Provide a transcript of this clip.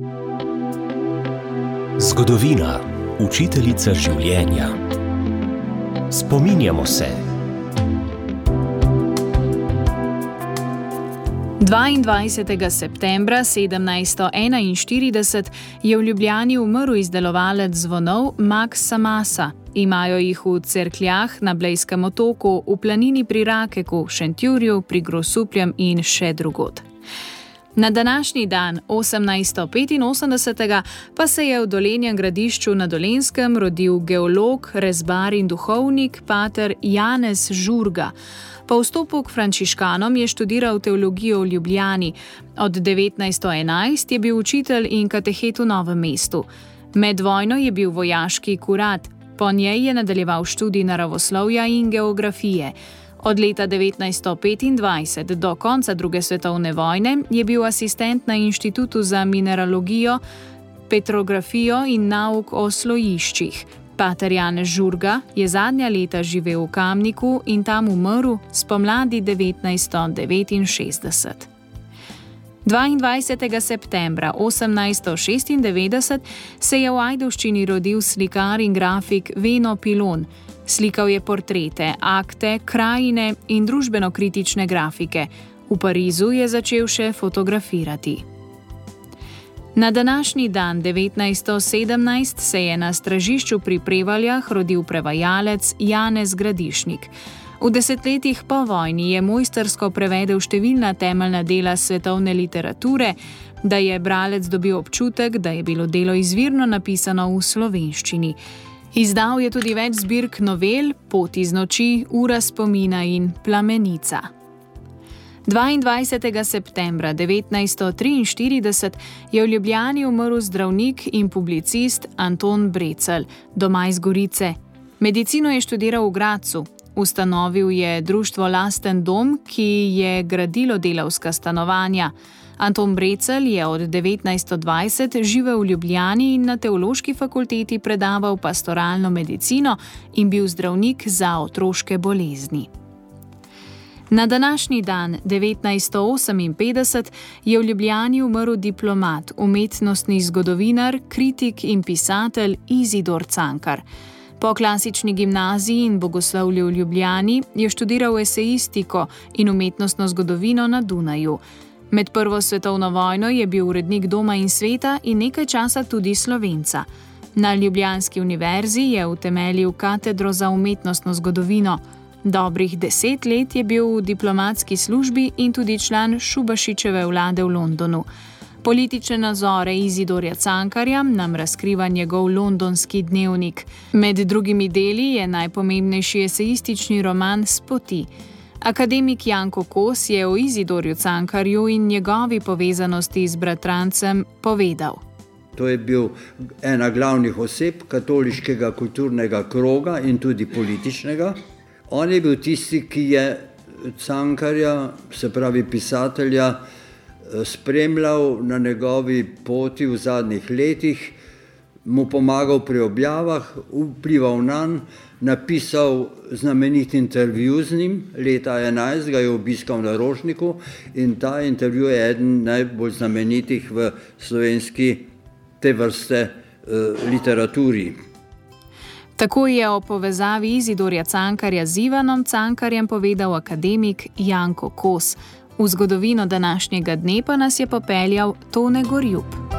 Zgodovina, učiteljica življenja. Spominjamo se. 22. septembra 1741 je v Ljubljani umrl izdelovalec zvonov Max Samasa. Imajo jih v cerkljah na Blejskem otoku, v planini pri Rakeku, Šentjurju, pri Grosupljem in še drugod. Na današnji dan, 1885, pa se je v Dolenjem Gradišču na Dolenjskem rodil geolog, rezbar in duhovnik pater Janez Žurga. Po vstopu k frančiškanom je študiral teologijo v Ljubljani. Od 1911 je bil učitelj in katehet v Novem mestu. Med vojno je bil vojaški kurat, po njej je nadaljeval študij naravoslovja in geografije. Od leta 1925 do konca druge svetovne vojne je bil asistent na Inštitutu za mineralogijo, petrografijo in nauk o slojiščih. Pater Janez Žurga je zadnja leta živel v Kamniku in tam umrl spomladi 1969. 22. septembra 1896 se je v Ajdovščini rodil slikar in grafik Veno Pilon. Slikal je portrete, akte, krajine in družbeno-kritične grafike. V Parizu je začel še fotografirati. Na današnji dan 1917 se je na Stražišču pri Prevaljah rodil prevajalec Janez Gradišnik. V desetletjih po vojni je mojstrsko prevedel številna temeljna dela svetovne literature, da je bralec dobil občutek, da je bilo delo izvirno napisano v slovenščini. Izdal je tudi več zbirk novel, Pot iz noči, Ura spomina in Plamenica. 22. septembra 1943 je v Ljubljani umrl zdravnik in publicist Anton Brecelj, doma iz Gorice. Medicino je študiral v Gradcu. Ustanovil je društvo Lasten dom, ki je gradilo delavska stanovanja. Anton Brecelj je od 1920 živel v Ljubljani in na Teološki fakulteti predaval pastoralno medicino in bil zdravnik za otroške bolezni. Na današnji dan, 1958, je v Ljubljani umrl diplomat, umetnostni zgodovinar, kritik in pisatelj Izidor Cankar. Po klasični gimnaziji in bogoslovju v Ljubljani je študiral esejistiko in umetnostno zgodovino na Dunaju. Med Prvo svetovno vojno je bil urednik Doma in sveta in nekaj časa tudi Slovenca. Na ljubljanski univerzi je utemeljil katedro za umetnostno zgodovino. Dobrih 10 let je bil v diplomatski službi in tudi član Šubašičeve vlade v Londonu. Politične nazore Izidorja Cankarja nam razkriva njegov londonski dnevnik. Med drugimi deli je najpomembnejši esejistični roman Spoti. Akademik Janko Kos je o Izidorju Cankarju in njegovi povezanosti z bratrancem povedal. To je bil ena glavnih oseb katoliškega kulturnega kroga in tudi političnega. On je bil tisti, ki je Cankarja, se pravi pisatelja, spremljal na njegovi poti v zadnjih letih, mu pomagal pri objavah, vplival nanj, napisal znamenit intervju z njim, leta 11 ga je obiskal na Rožniku in ta intervju je eden najbolj znamenitih v slovenski te vrste literaturi. Tako je o povezavi Izidorja Cankarja z Ivanom Cankarjem povedal akademik Janko Kos. V zgodovino današnjega dne pa nas je popeljal Tone Gorjup.